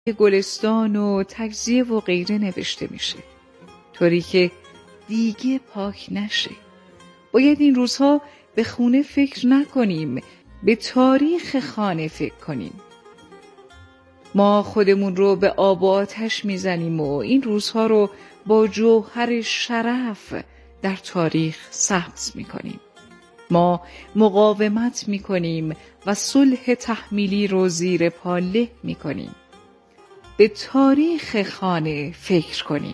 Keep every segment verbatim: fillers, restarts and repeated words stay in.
گلستان و تجزیه و غیره نوشته میشه، طوری که دیگه پاک نشه. باید این روزها به خونه فکر نکنیم، به تاریخ خانه فکر کنیم. ما خودمون رو به آب و آتش میزنیم و این روزها رو با جوهر شرف در تاریخ ثبت میکنیم. ما مقاومت میکنیم و صلح تحمیلی رو زیر پا له میکنیم. به تاریخ خانه فکر کنیم.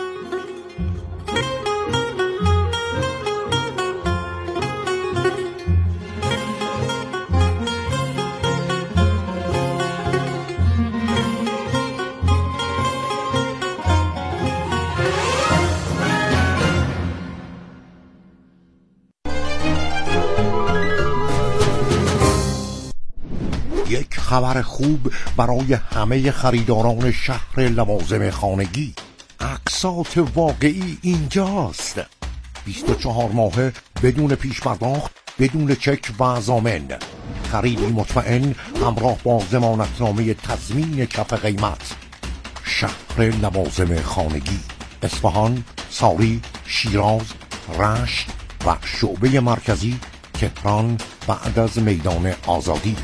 یک خبر خوب برای همه خریداران شهر لوازم خانگی. اقساط واقعی اینجاست. بیست و چهار ماهه بدون پیش پرداخت، بدون چک و ضامن. خریدی مطمئن همراه با ضمانتنامه تضمین کف قیمت. شهر لوازم خانگی، اصفهان، ساری، شیراز، رشت و شعبه مرکزی تهران بعد از میدان آزادی.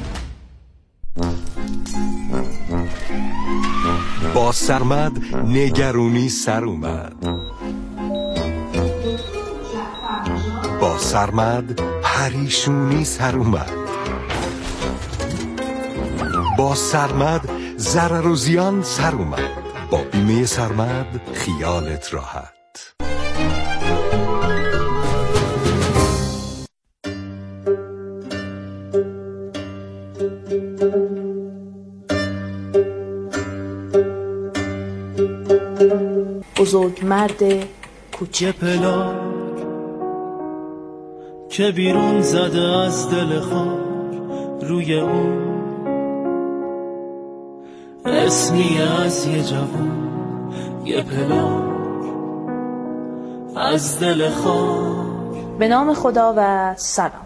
با سرمد نگرونی سر اومد. با سرمد پریشونی سر اومد. با سرمد ضرر و زیان سر اومد. با بیمه سرمد خیالت راحت. بزرگ مرد کوچه پلاک که بیرون زده از دل خاک، روی اون اسمی از یه جوان، یه پلاک از دل خاک. به نام خدا و سلام.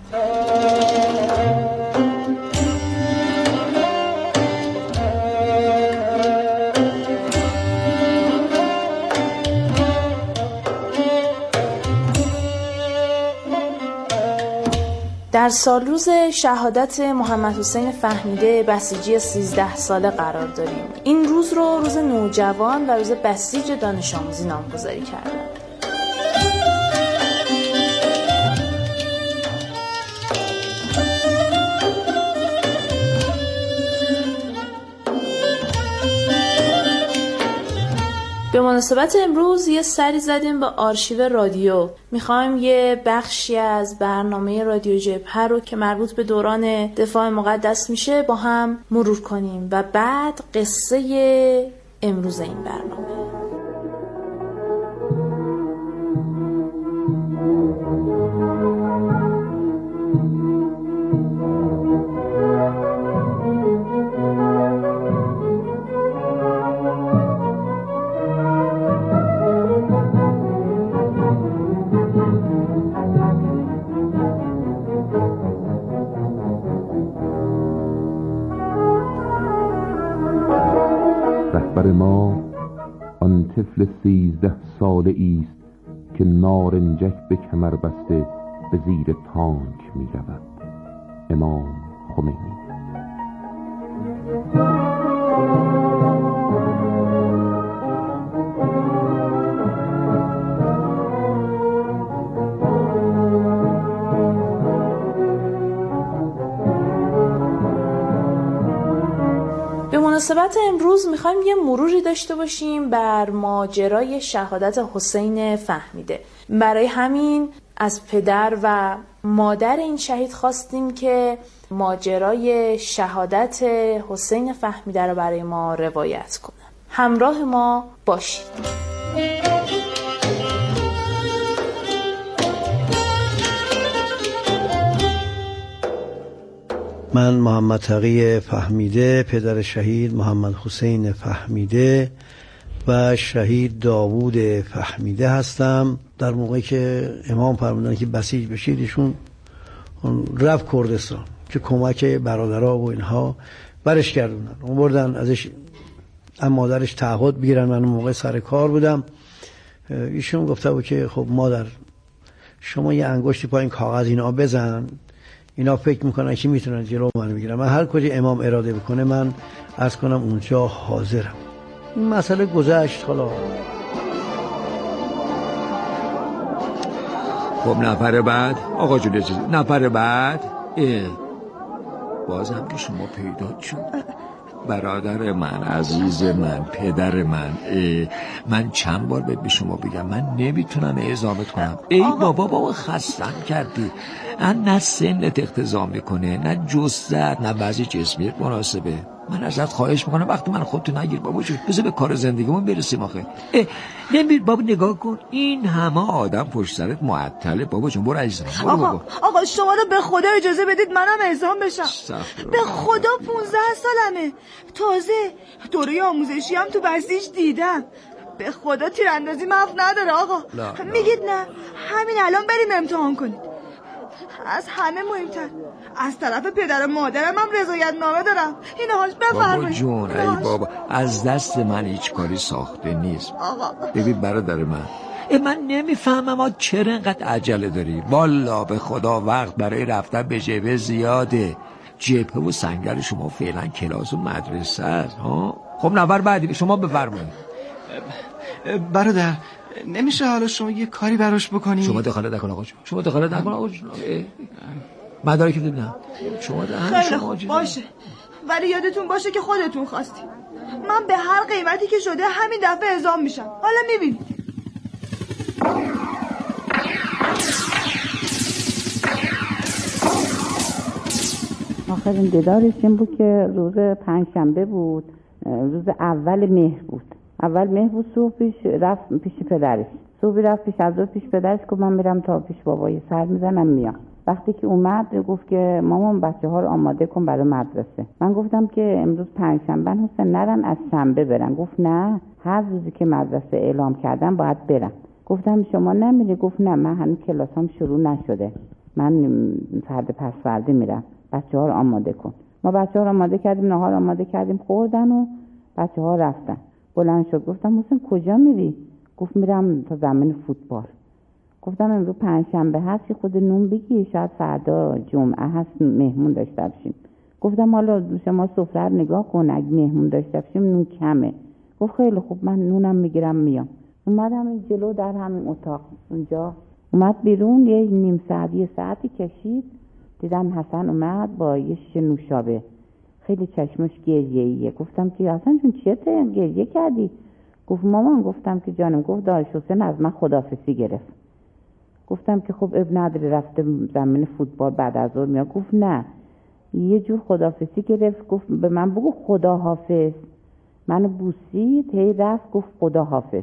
در سالروز شهادت محمد حسین فهمیده بسیجی سیزده ساله قرار داریم. این روز رو روز نوجوان و روز بسیج دانش آموزی نامگذاری کردند. به مناسبت امروز یه سری زدیم به آرشیو رادیو. میخوایم یه بخشی از برنامه رادیو جبهه رو که مربوط به دوران دفاع مقدس میشه با هم مرور کنیم و بعد قصه امروز این برنامه. رهبر ما آن طفل سیزده ساله ایست که نارنجک به کمر بسته به زیر تانک می رود. امام خمینی. به مناسبت امروز میخوایم یه مروری داشته باشیم بر ماجرای شهادت حسین فهمیده. برای همین از پدر و مادر این شهید خواستیم که ماجرای شهادت حسین فهمیده رو برای ما روایت کنن. همراه ما باشید. من محمد تقی فهمیده، پدر شهید محمد حسین فهمیده و شهید داوود فهمیده هستم. در موقعی که امام فرمودن که بسیج بشید، ایشون رفت کردستان که کمک برادرها و اینها برش گردوندن. اون بردن ازش اما مادرش تعهد بگیرن. من اون موقع سر کار بودم. ایشون گفته بود که خب مادر شما یه انگشتی پایین کاغذ اینا بزن، اینا فکر میکنن که میتونن جلو منو بگیرن. من هر کجا امام اراده بکنه من عرض کنم اونجا حاضرم. این مسئله گذشت. حالا خب نفر بعد آقا جون عزیز، نفر بعد اه. بازم که شما پیدا شد. برادر من، عزیز من، پدر من، من چند بار به شما بگم من نمیتونم اعزامت کنم. ای بابا بابا خستم کردی. نه سنت اقتضا میکنه، نه جثت، نه بعضی جسمیت مناسبه. من ازت خواهش میکنم وقتی من خودتو نگیر بابا جون، بذار به کار زندگیمون برسیم. آخه نمیر بابا، نگاه کن این همه آدم پشت سرت معطله. بابا جون برو عزیزم برو. آقا بابا آقا شما رو به خدا اجازه بدید منم اعزام بشم. به خدا پونزده سالمه، تازه دوره آموزشی هم تو بسیج دیدم. به خدا تیراندازی معاف نداره آقا. لا لا. میگید نه همین الان بریم امتحان کنید. از همه مهمتر از طرف پدر و مادرم هم رضایت نامه دارم. اینو هاش بفرمایید. بابا جون ای بابا، از دست من هیچ کاری ساخته نیست. آقا ببین برادر من، من نمیفهمم ما چرا اینقدر عجله داری. والا به خدا وقت برای رفتن به جبهه زیاده. جبهه و سنگر شما فعلا کلاس و مدرسه است ها. خب نفر بعدی شما بفرمایید. برادر نمیشه حالا شما یه کاری براش بکنی؟ شما دخالت نکن آقا جون، شما دخالت نکن آقا جون. مدارک ببینم. شما ده خیلی خوب باشه، ولی یادتون باشه که خودتون خواستی. من به هر قیمتی که شده همین دفعه اعزام میشم. حالا میبینید. آخرین دیدارش این بود که روز پنجشنبه بود، روز اول مهر بود. اول مهر بود. صبح پیش رفت پیش پدرش. صبح رفت پیش از پیش پدرش که من میرم تا پیش بابای سر میزنم میام. وقتی که اومد گفت که مامان بچه ها رو آماده کن برای مدرسه. من گفتم که امروز پنجشنبه حسین نرن از شنبه برن. گفت نه هر روزی که مدرسه اعلام کردن باید برن. گفتم شما نمیری؟ گفت نه من هنوز کلاسام شروع نشده، من فرد پس فردا میرم، بچه ها رو آماده کن. ما بچه ها رو آماده کردیم، نهار آماده کردیم، خوردن و بچه ها رفتن. بلند شد گفتم حسین کجا میری؟ گفت میرم تا زمین فوتبال. گفتم امروز پنجشنبه هست که خود نون بگی، شاید فردا جمعه هست مهمون داشته باشیم. گفتم حالا شما سفره رو نگاه کن، اگه مهمون داشته باشیم نون کمه. گفت خیلی خوب من نونم میگیرم میام. اومدم این جلو در همین اتاق اونجا، اومد بیرون یه نیم ساعت یه ساعتی کشید، دیدم حسن اومد با یه شیشه نوشابه، خیلی چشمش گریه‌ایه. گفتم که حسن جون چته گریه کردی؟ گفت مامان. گفتم که جانم. گفت دارش حسین از من خداحافظی گرفت. گفتم که خب اب نداره رفته زمین فوتبال بعد از ظهر میاد. گفت نه یه جور خداحافظی گرفت. گفت به من بگو خداحافظ. منو بوسید هی رفت گفت خداحافظ.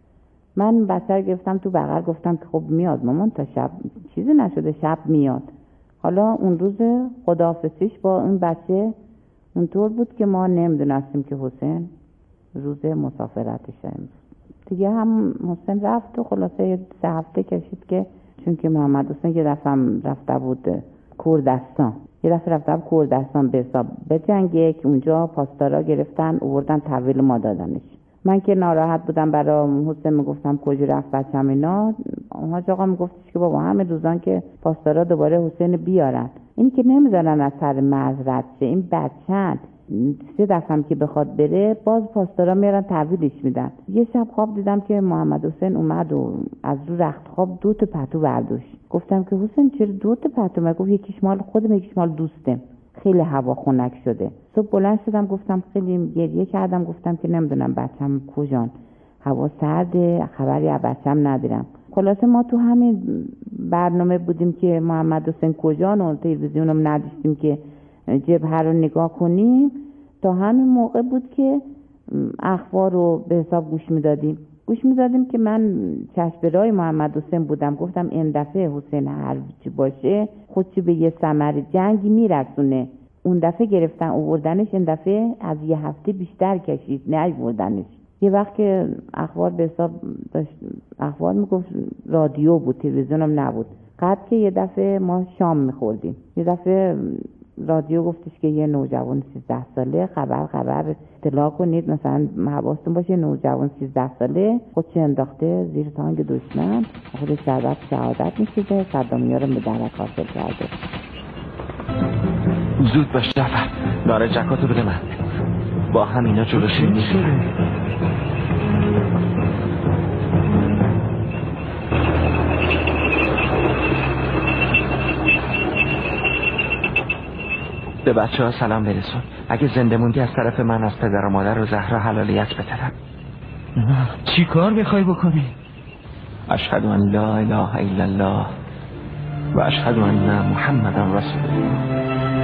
من بچه رو گرفتم تو بغل، گفتم که خب میاد مامان تا شب چیزی نشده، شب میاد. حالا اون روز خداحافظیش با اون بچه اونطور بود که ما نمیدونستیم که حسین روز مسافرتشه. دیگه هم حسین رفت و خلاصه سه هفته کشید که چون که محمد حسین یه دفعه رفته بود کردستان، یه دفعه رفته بود کردستان به حساب بجنگه که اونجا پاسدارا گرفتن آوردن تحویل ما دادنش. من که ناراحت بودم برای حسین میگفتم کجا رفت بچم اینا، حاج آقا میگفتش که بابا همه روزان که پاسدارا دوباره حسین بیارن، اینی که نمیذارن از سر مرز رد شه. این بچه‌ن سه دفعه که بخواد بره باز پاسدارا میارن تحویلش میدن. یه شب خواب دیدم که محمد حسین اومد و از رو رخت خواب دو تا پتو برداشت. گفتم که حسین چرا دو تا پتو؟ من گفت یکیش مال خودم یکیش مال دوستم، خیلی هوا خنک شده. صبح بلند شدم گفتم خیلی گریه کردم، گفتم که نمیدونم بچم کجان، هوا سرده، خبری از بچم ندارم. خلاصه ما تو همین برنامه بودیم که محمد حسین کجان و تلویزیونم نداشتیم که جبهه رو نگاه کنیم. تا همین موقع بود که اخبار رو به حساب گوش میدادیم گوش میدادیم که من چشم‌رای محمد حسین بودم. گفتم این دفعه حسین هر چی باشه خودشو به یه ثمر جنگی میرسونه. اون دفعه گرفتن آوردنش، این دفعه از یه هفته بیشتر کشید نه آوردنش. یه وقت که اخبار به حساب داشت، اخبار میگفت رادیو بود، تلویزیونم نبود. قد که یه دفعه ما شام میخوردیم، یه دفعه رادیو گفتش که یه نوجوان سیزده ساله خبر خبر اطلاع کنید، مثلا حواستون باشه نوجوان سیزده ساله خودش انداخته زیر تانک دشمن، خودش شربت شهادت میکشه، صدامی‌ها رو به درک حاصل کرده. زود باش جعفر، داره جکاتو بده من، با همینا جلوش میگیرم. به بچه ها سلام برسون. اگه زنده موندی از طرف من از پدر و مادر و زهرا حلالیت بطلب. چی کار میخوای بکنی؟ اشهد ان لا اله الا الله و اشهد ان محمدا رسول الله.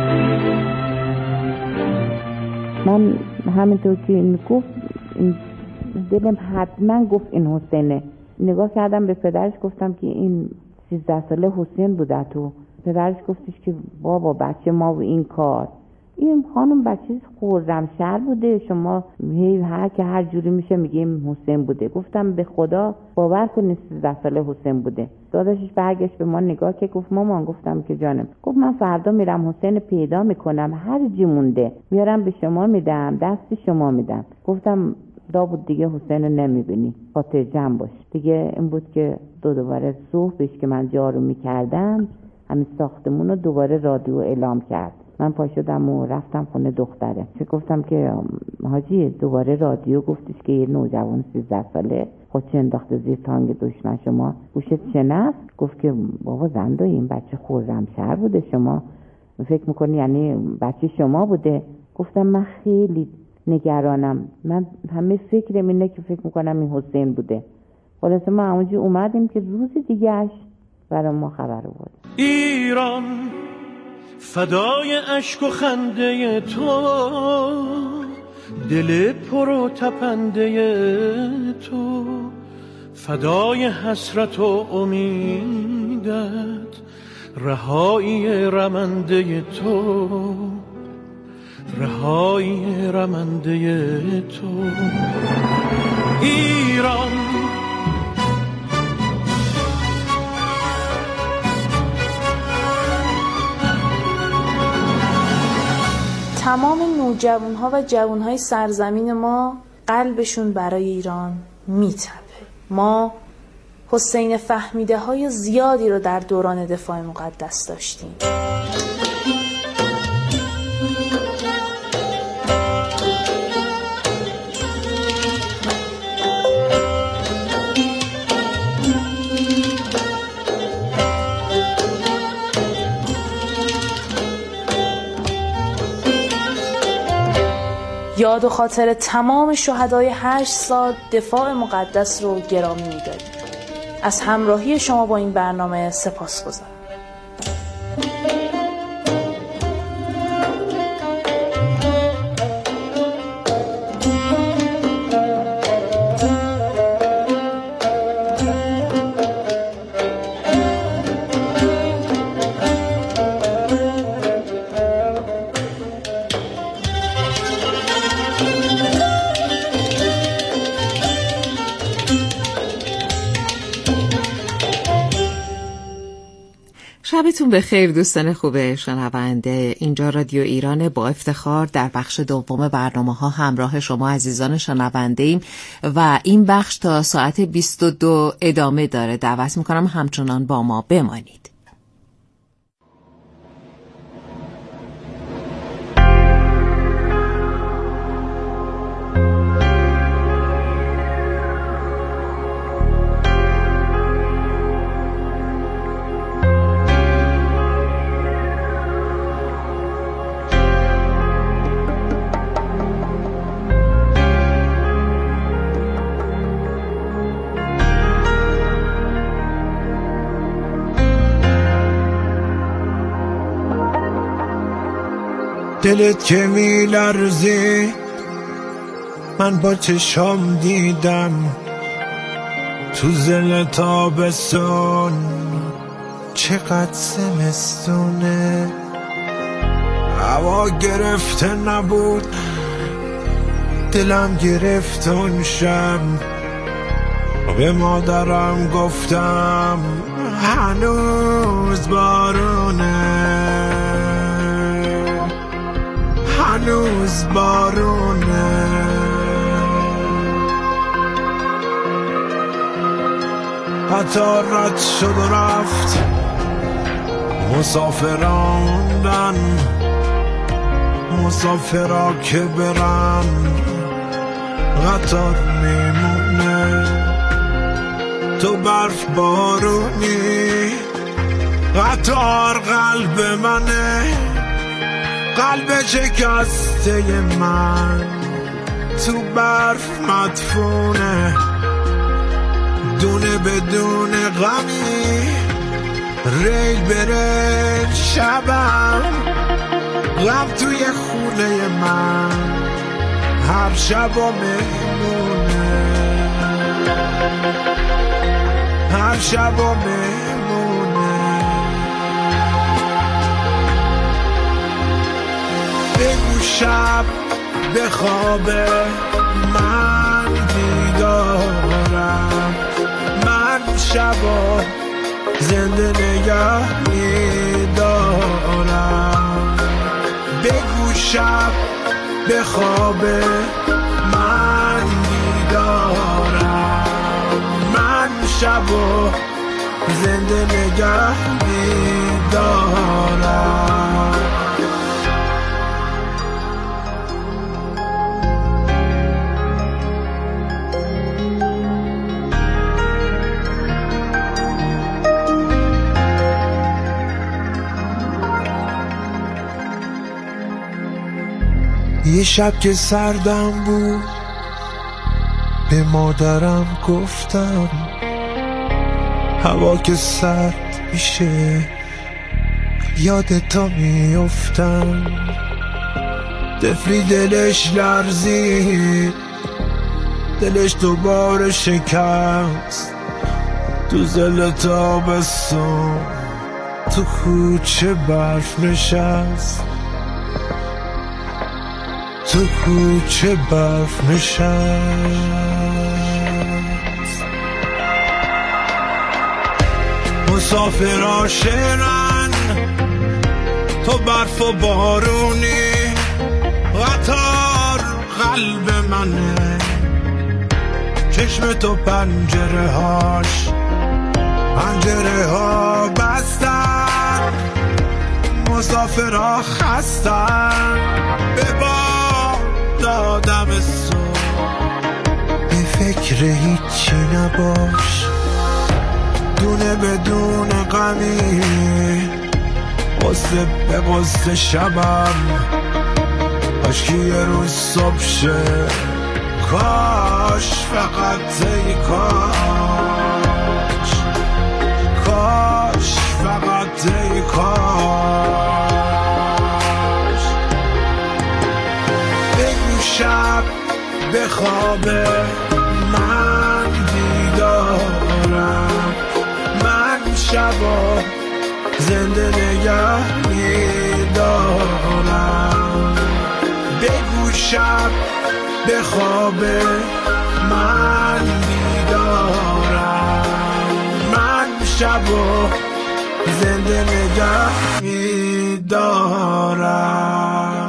من همینطور که این گفت دلم حتما گفت این حسینه. نگاه کردم به پدرش گفتم که این سیزده ساله حسین بوده. تو پدرش گفتش که بابا بچه ما و این کار، این خانم بچه خرمشهر بوده، شما هی هر که هر جوری میشه میگیم حسین بوده. گفتم به خدا باور کنید سیزده ساله حسین بوده. داداشش برگشت به ما نگاه که گفت مامان. گفتم که جانم. گفت من فردا میرم حسین پیدا میکنم، هر جی مونده میارم به شما میدم، دست شما میدم. گفتم داوود دیگه حسین رو نمیبینی، خاطر جمع باش. دیگه این بود که دو دوباره صبحش که من جارو میکردم همین ساختمون رو دوباره رادیو اعلام کرد. من پا شدم و رفتم خونه دختره. چه گفتم که حاجی دوباره رادیو گفتش که یه نوجوان سیزده ساله خودش انداخته زیر تانک دشمن، شما گوشت شنفت؟ گفت که بابا زنده این بچه خرمشهر بوده، شما فکر میکنی یعنی بچه شما بوده؟ گفتم من خیلی نگرانم، من همه فکرم اینه که فکر میکنم این حسین بوده. خلاصه ما اونجا اومدیم که روز دیگهش برای ما خبر آورد. ایران فدای اشک و خنده تو، دل پر و تپنده تو، فدای حسرت و امیدت، رهایی رمنده تو، رهایی رمنده تو. ایران تمام نوجوان‌ها و جوان‌های سرزمین ما قلبشون برای ایران میتپه. ما حسین فهمیده های زیادی رو در دوران دفاع مقدس داشتیم. یاد و خاطر تمام شهدای هشت سال دفاع مقدس رو گرامی می‌داریم. از همراهی شما با این برنامه سپاسگزارم. شبتون بخیر دوستان خوب شنونده. اینجا رادیو ایران، با افتخار در بخش دوم برنامه ها همراه شما عزیزان شنونده ایم و این بخش تا ساعت بیست و دو ادامه داره. دعوت میکنم همچنان با ما بمانید. دلت که می لرزی من با چشم دیدم، تو زل تابستون چقدر زمستونه، هوا گرفته نبود دلم گرفت اون شب، به مادرم گفتم هنوز بارونه. هنوز بارونه. قطار رد شد و رفت، مسافراندن مسافرا که برن، قطار میمونه. تو برف بارونی، قطار قلب منه، قلب شکسته من تو برف مدفونه. دونه بدون غمی، ریل بره شبم، غم توی خونه من هر شب و مهمونه، هر شب و مهمونه. بگو شب به خوابه من بیدارم، من شبا زنده نگه میدارم. بگو شب به خوابه من بیدارم، من شبا زنده نگه میدارم. یه شب که سردم بود به مادرم گفتم، هوا که سرد میشه یادتا میافتم. طفلی دلش لرزید، دلش دوباره شکست تو زل تابستون، تو کوچه برف نشست، تو کوچه برف نشست. مسافرها شعرن، تو برف و بارونی، قطار قلب منه، چشم تو پنجره هاش پنجره ها بستن. مسافرها خستن به باد دادم صبح، به فکر هیچی نباش، دونه بدون غمی، قصه به قصه شبم، کاش که یه روز صبح شه، کاش فقط ای کاش، کاش فقط ای کاش. بگو شب به خوابه من بیدارم، من شبا زنده نگه میدارم. بگو شب به خوابه من بیدارم، من شبا زنده نگه میدارم.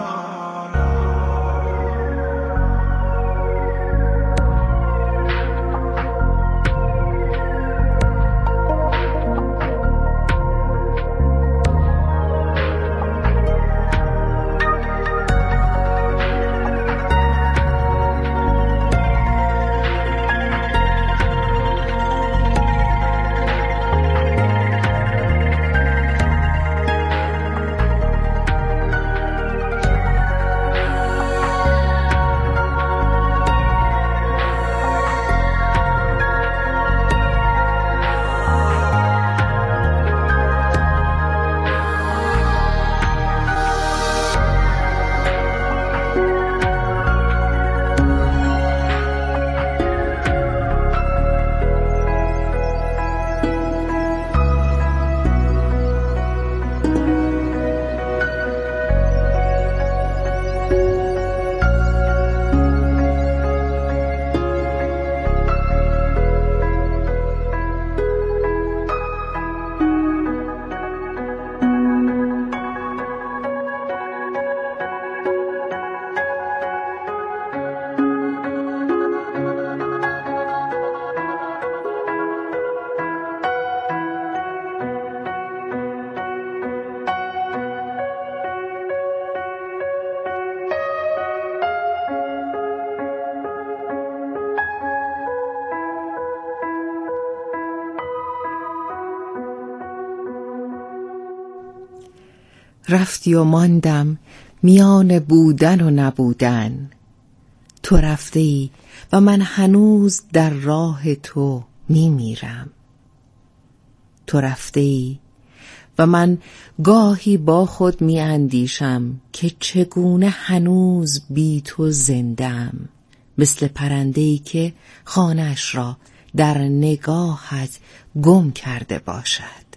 رفتی و ماندم میان بودن و نبودن. تو رفته ای و من هنوز در راه تو میمیرم. تو رفته ای و من گاهی با خود می اندیشم که چگونه هنوز بی تو زندم، مثل پرنده‌ای که خانه‌اش را در نگاهت گم کرده باشد.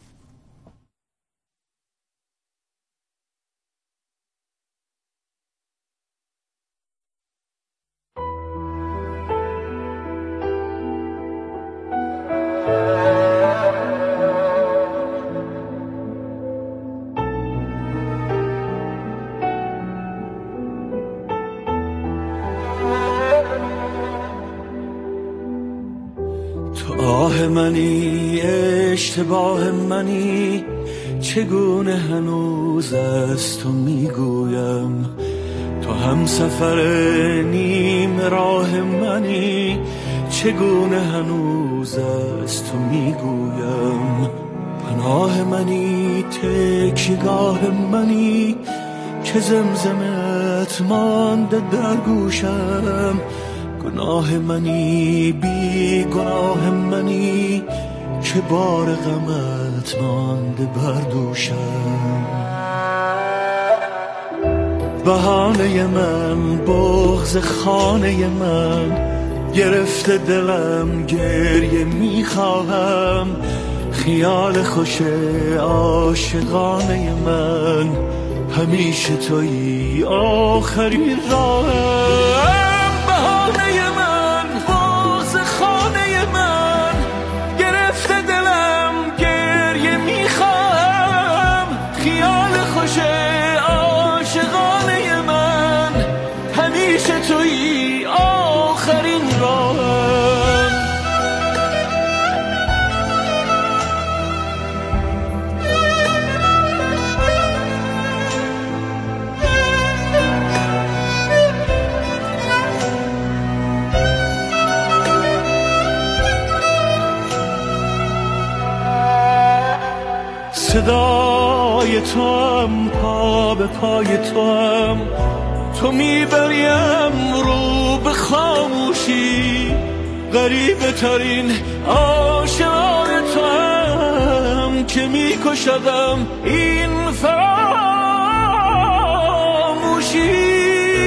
آه منی، اشتباه منی، چگونه هنوز از تو میگویم. تو هم سفر نیم راه منی، چگونه هنوز از تو میگویم. پناه منی، تکیگاه منی، که زمزمت مانده در گوشم. گناه منی، بی گناه منی، که بار غمت مانده بر دوشم. بهانه من، بغض خانه من، گرفته دلم گریه میخواهم. خیال خوش عاشقانه من، همیشه تویی آخرین راهم. صدای تو هم، پا به پای تو هم، تو میبریم رو به خاموشی. غریبه ترین آشنای تو هم، که میکشدم این فراموشی.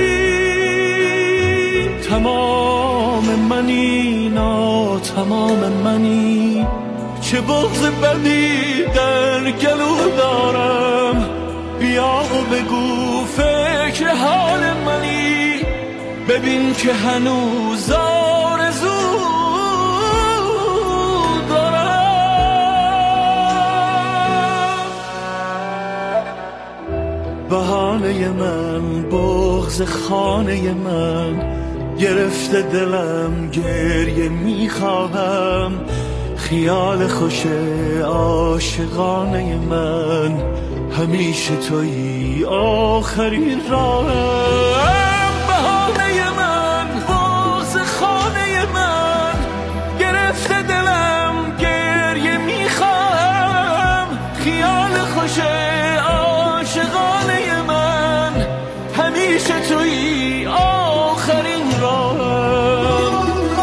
تمام منی، نا تمام منی، چه بغض بدی در گلو دارم. بیا و بگو فکر حال منی، ببین که هنوز آرزو دارم. بهانه من، بغض خانه من، گرفته دلم گریه میخواهم. خیال خوش عاشقانه من، همیشه تویی آخرین راهم. بهانه من، بغض خانه من، گرفته دلم گریه میخواهم. خیال خوش عاشقانه من، همیشه تویی آخرین راهم.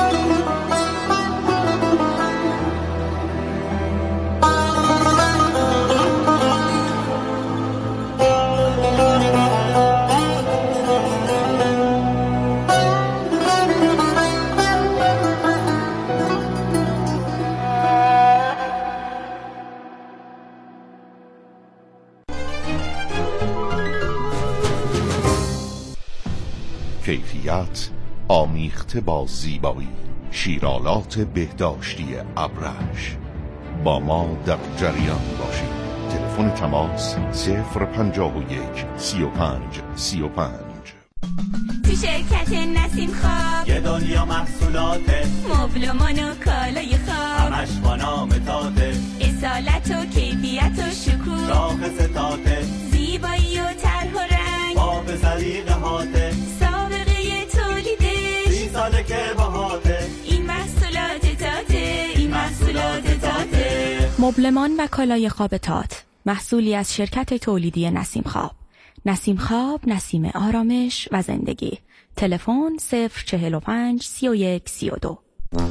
کیفیت آمیخته با زیبایی، شیرالات بهداشتی ابرش. با ما در جریان باشید. تلفن تماس صفر پنجاه و یک سی و پنج سی و پنج. تو شرکت نسیم خواب یه دنیا محصولات مبلمان و کالای خواب، همش با نام تاته، اصالت و کیفیت و شکوه، شاخص تاته، زیبایی و طرح و رنگ، باب سلیقه هاته، سابقه تولیدش سی ساله که باهاته. این محصولات تاته، این محصولات تاته. مبلمان و کالای خواب تات محصولی از شرکت تولیدی نسیم خواب. نسیم خواب، نسیم آرامش و زندگی. تلفن صفر چهل و پنج سی و یک سی و دو.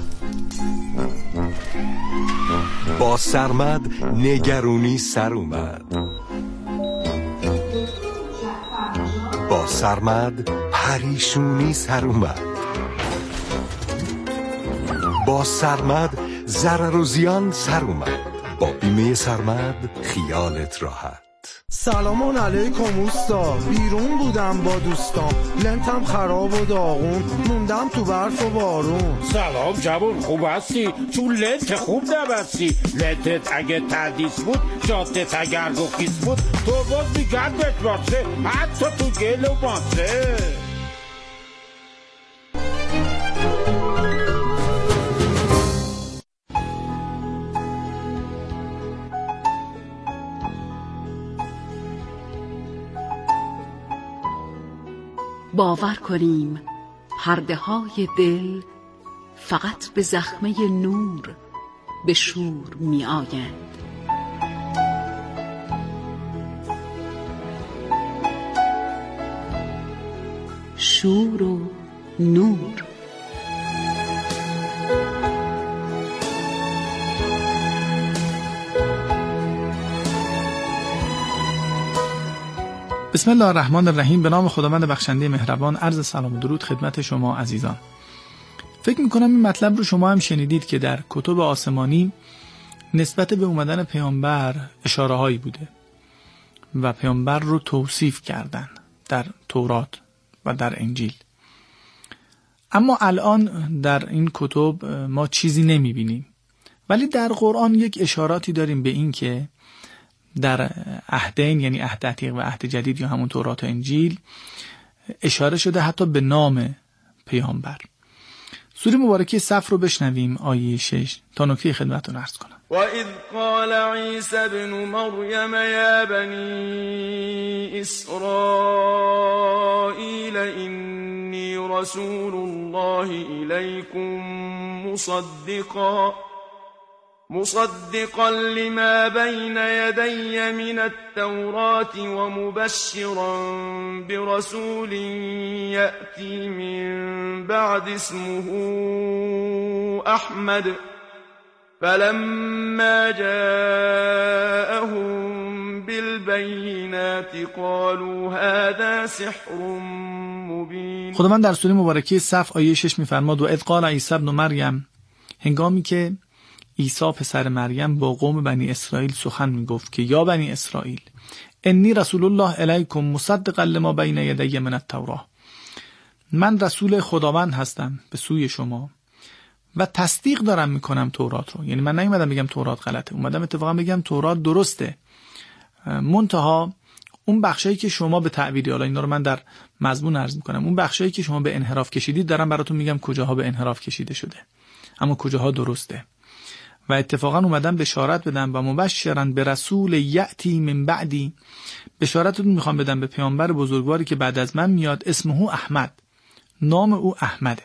با سرمد نگرونی سر اومد، با سرمد پریشونی سر اومد، با سرمد ضرر و زیان سر اومد. با بیمه سرمد خیالت راحت. سلام علیکم اوستا، بیرون بودم با دوستام، لنتم خراب و داغون، موندم تو برف و بارون. سلام جوون، خوب هستی؟ چون لنت خوب نبستی. لنتت اگه تردیس بود، جادت اگر گخیس بود، تو باز میگرد بشماسه، حتی تو گل و ماسه. باور کنیم پرده های دل فقط به زخمه نور به شور می آیند. شور و نور. بسم الله الرحمن الرحیم. به نام خداوند بخشنده مهربان. عرض سلام و درود خدمت شما عزیزان. فکر میکنم این مطلب رو شما هم شنیدید که در کتب آسمانی نسبت به اومدن پیامبر اشاره هایی بوده و پیامبر رو توصیف کردن در تورات و در انجیل. اما الان در این کتب ما چیزی نمیبینیم، ولی در قرآن یک اشاراتی داریم به این که در عهدین، یعنی عهد عتیق و عهد جدید یا همون تورات و انجیل، اشاره شده حتی به نام پیامبر. سوره مبارکه صف رو بشنویم، آیه شش تا نکته خدمتتون عرض کنم. و اذ قال عیسی ابن مریم یا بنی اسرائیل انی رسول الله الیکم مصدقا مصدقا لما بين يدي من التوراة ومبشرا برسول يأتي من بعد اسمه أحمد فلما جاءهم بالبينات قالوا هذا سحر مبين. خداوند در سوره مبارکه صف آیه شش می‌فرماد و اذ قال عیسی ابن مریم، هنگامی که عیسی پسر مریم با قوم بنی اسرائیل سخن میگفت که یا بنی اسرائیل انی رسول الله الیکم مصدقا لما بین یدی من التوراة، من رسول خداوند هستم به سوی شما و تصدیق دارم میکنم تورات رو. یعنی من نیومدم بگم تورات غلطه، اومدم اتفاقا بگم تورات درسته، منتها اون بخشایی که شما به تعبیری، حالا اینا رو من در مضمون عرض میکنم، اون بخشایی که شما به انحراف کشیدید دارم براتون میگم کجاها به انحراف کشیده شده، اما کجاها درسته. و اتفاقا اومدم بشارت بدم و مبشرن به رسول یأتی من بعدی، بشارتتون میخوام بدم به پیامبر بزرگواری که بعد از من میاد، اسمه احمد، نام او احمده.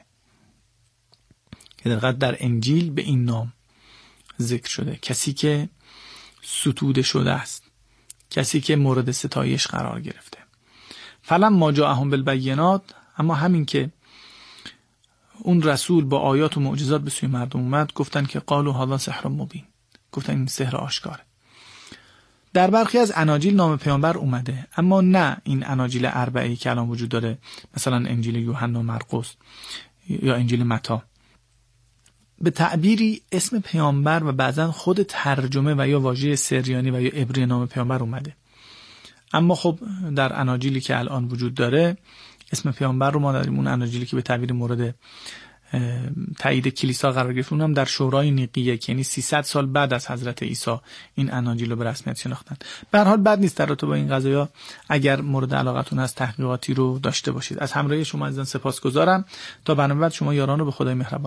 که در در انجیل به این نام ذکر شده، کسی که ستوده شده است، کسی که مورد ستایش قرار گرفته. فلما جاءهم بالبینات، اما همین که اون رسول با آیات و معجزات به سوی مردم اومد، گفتن که قالوا هذا سحر مبین، گفتن این سحر آشکاره. در برخی از اناجیل نام پیامبر اومده، اما نه این اناجیل اربعه‌ای که الان وجود داره، مثلا انجیل یوحنا و مرقس یا انجیل متی. به تعبیری اسم پیامبر و بعضا خود ترجمه و یا واژه سریانی و یا عبری نام پیامبر اومده. اما خب در اناجیلی که الان وجود داره اسم پیامبر رو ما داریم، اون اناجیلی که به تعبیر مورد تایید کلیسا قرار گرفت، اونم در شورای نیقیه، یعنی سیصد سال بعد از حضرت عیسی این اناجیل رو به رسمیت شناختن. به هر حال بد نیست در رابطه با این قضایا اگر مورد علاقتون هست تحقیقاتی رو داشته باشید. از همراهی شما عزیزان سپاسگزارم. تا برنامه بعد شما یاران رو به خدای مهربان